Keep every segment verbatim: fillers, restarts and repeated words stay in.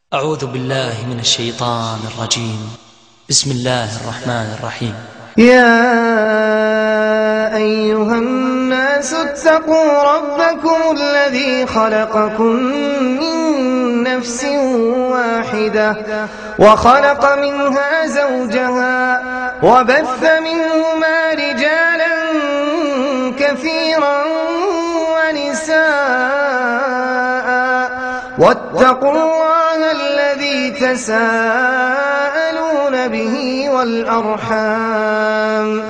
أعوذ بالله من الشيطان الرجيم. بسم الله الرحمن الرحيم. يا أيها الناس اتقوا ربكم الذي خلقكم من نفس واحدة وخلق منها زوجها وبث منهما رجالا كثيرا ونساء واتقوا الله الذي تساءلون به والأرحام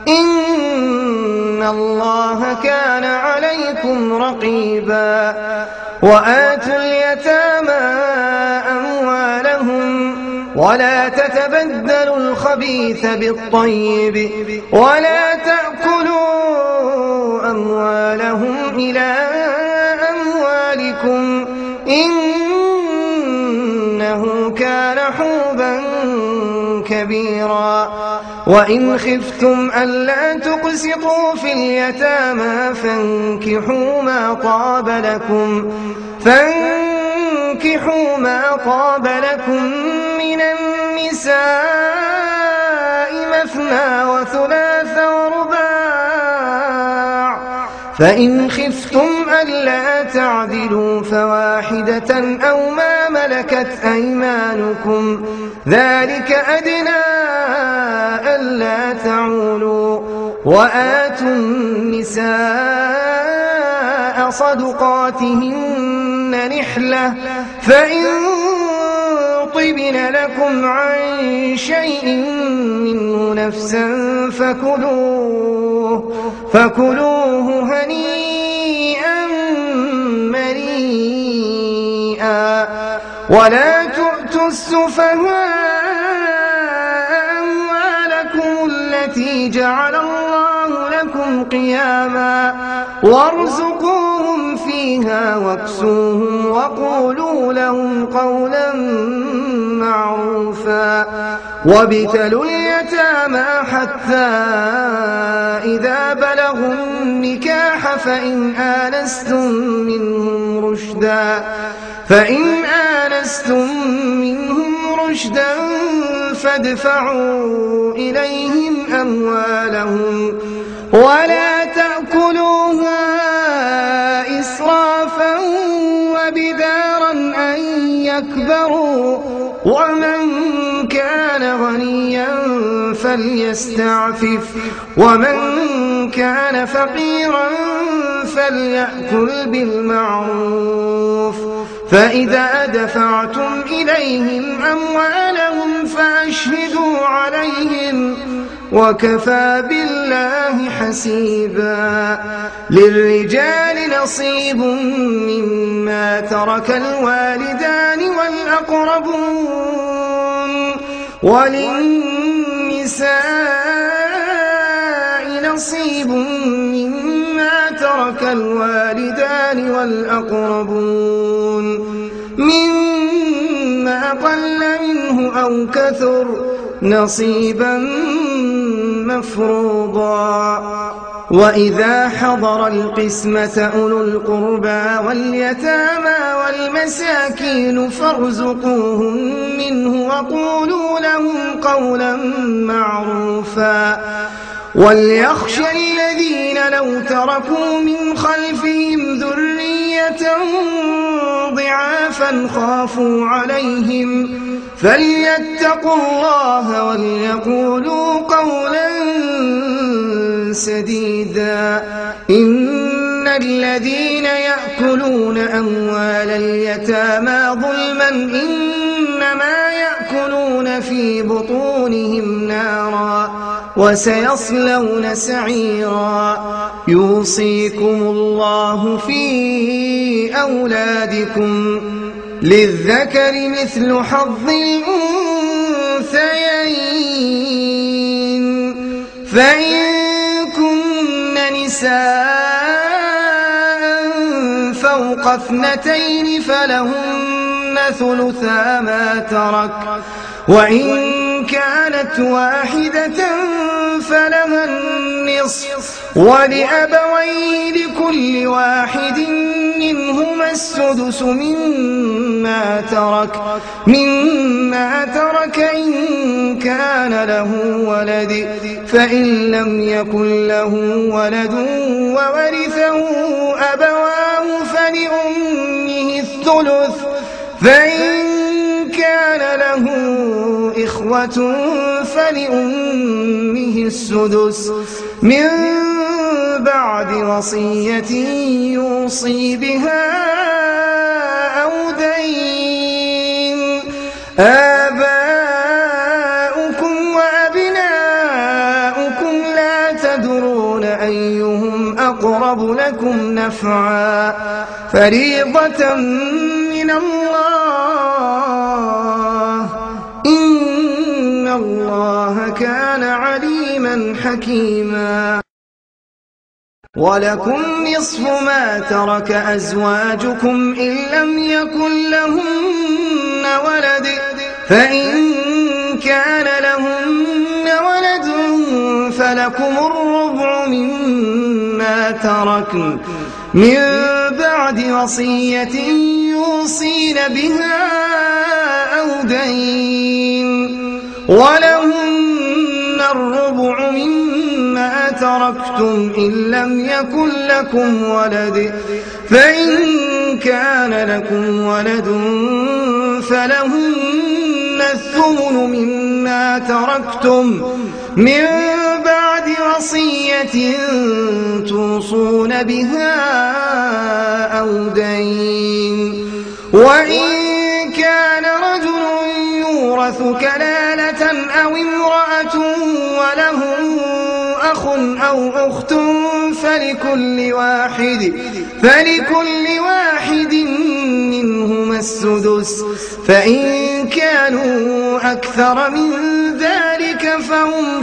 إن الله كان عليكم رقيبا. وآتوا اليتامى أموالهم ولا تتبدلوا الخبيث بالطيب ولا تأكلوا أموالهم إلى أموالكم إنه كان حوبا كبيرا. وإن خفتم ألا تقسطوا في اليتامى فانكحوا ما طاب لكم فانكحوا ما طاب لكم من النساء مثنى وثلاث ورباع، فإن خفتم ألا تعدلوا فواحدة أو ما ملكت أيمانكم ذلك أدنى ألا تعولوا. وآتوا النساء صدقاتهن نحلة فإن طبن لكم عن شيء منه نفسا فكلوه فكلوه هنيئا مريئا. ولا تؤتوا السفهاء أموالكم التي جعل الله لكم قياما وارزقوهم فيها واكسوهم وقولوا لهم قولا معروفا. وابتلوا اليتامى حتى إذا بلغوا النكاح فإن آنستم منهم رشدا فإن آنستم منهم رشدا فادفعوا إليهم أموالهم ولا تأكلوها إسرافا وبدارا أن يكبروا. ومن كان غنيا فليستعفف ومن كان فقيرا فليأكل بالمعروف. فإذا دفعتم إليهم أموالهم فأشهدوا عليهم وكفى بالله حسيبا. للرجال نصيب مما ترك الوالدان والأقربون وللنساء نصيب مما ترك الوالدان والأقربون مما قل منه أو كثر نصيبا مفروضا. وإذا حضر القسمة أولو القربى واليتامى والمساكين فارزقوهم منه وقولوا لهم قولا معروفا. وليخشى الذين لو تركوا من خلفهم ذرية ضعافا خافوا عليهم فليتقوا الله وليقولوا قولا سديدا. إن الذين يأكلون أموال اليتامى ظلما إنما يأكلون في بطونهم نارا وسيصلون سعيرا. يوصيكم الله في أولادكم للذكر مثل حظ الأنثيين فإن كن نساء فوق اثنتين فلهن ثلثا ما ترك وإن كانت واحدة فلها النصف ولأبويه لكل واحد منهما السدس مما ترك مما ترك إن كان له ولد فإن لم يكن له ولد وورثه أبواه فلأمه الثلث فإن كان له إخوة فلأمه السدس من بعد وصية يوصي بها أو دين. آباؤكم وأبناؤكم لا تدرون أيهم أقرب لكم نفعا فريضة من الله إن الله كان عليما حكيما. ولكم نصف ما ترك أزواجكم إن لم يكن لهن ولد فإن كان لهن ولد فلكم الربع مما تركن من بعد وصية يوصين بها أو دين ولهن الربع مما تركتم إن لم يكن لكم ولد فإن كان لكم ولد فلهن الثمن مما تركتم من بعد وصية توصون بها أو دين. وإن كان رجل يورث كلالة أو امرأة وله أخ أو أخت فلكل واحد فلكل واحد منهما السدس فإن كانوا أكثر من ذلك فهم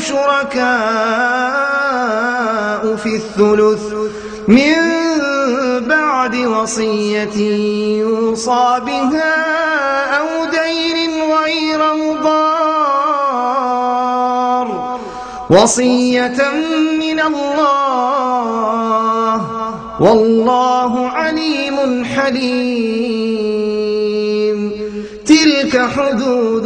شركاء في الثلث من بعد وصية يوصى بها أو دين غير مضار وصية من الله والله عليم حليم. تلك حدود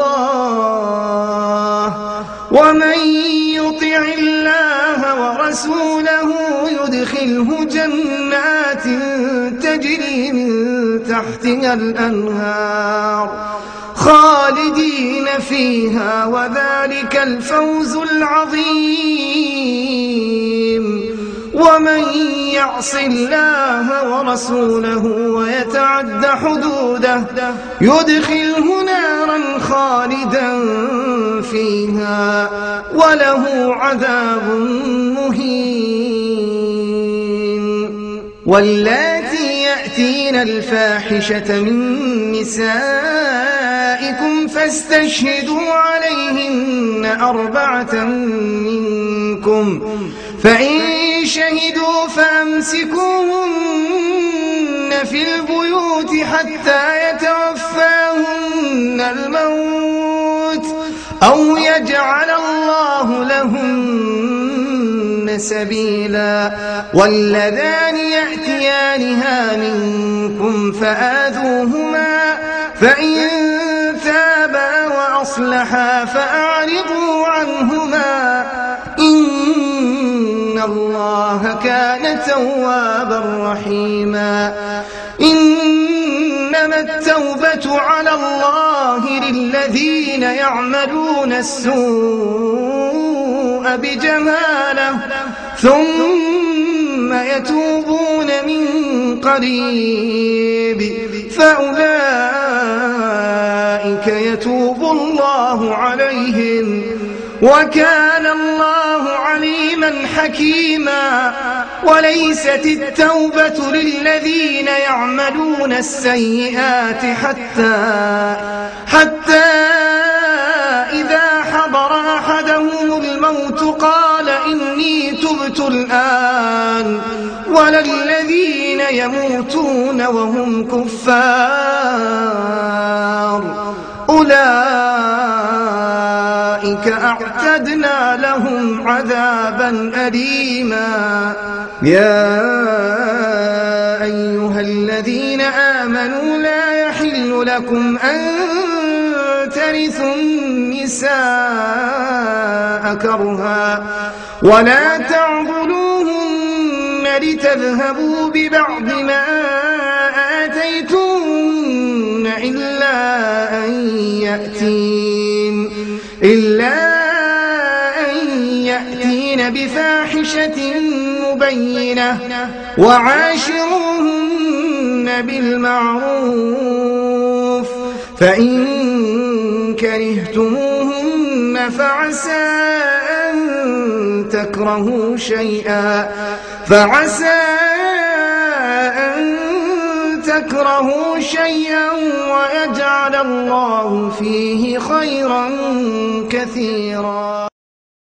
الله ومن يطع الله ورسوله يدخله جنات تجري من تحتها الأنهار خالدين فيها وذلك الفوز العظيم. ومن يعص الله ورسوله ويتعد حدوده يدخله نارا خالدا فيها وله عذاب مهين. واللاتي يأتين الفاحشة من نسائكم فاستشهدوا عليهن أربعة منكم فإن شهدوا فأمسكوهن في البيوت حتى يتوفاهن الموت أو يجعل الله لهن سبيلا. واللذان يأتيانها منكم فآذوهما فإن تابا وأصلحا فأعرضوا عنهما إن الله كان توابا رحيما. إنما التوبة على الله للذين يعملون السوء بجهالة ثم يتوبون من قريب فأولئك يتوب الله عليهم وكان الله عليما حكيما. وليست التوبة للذين يعملون السيئات حتى حتى إذا حضر أحدهم الموت قال إني تبت الآن ولا الذين يموتون وهم كفار أولئك أولئك أعتدنا لهم عذابا أليما. يا أيها الذين آمنوا لا يحل لكم أن ترثوا النساء كرها ولا تعضلوهن لتذهبوا ببعض ما آتيتن إلا أن يأتين إلا أن يأتين بفاحشة مبينة وعاشروهن بالمعروف فإن كرهتموهن فعسى أن تكرهوا شيئا فعسى أن تكرهوا شيئا ويجعل الله فيه خيرا كثيرا.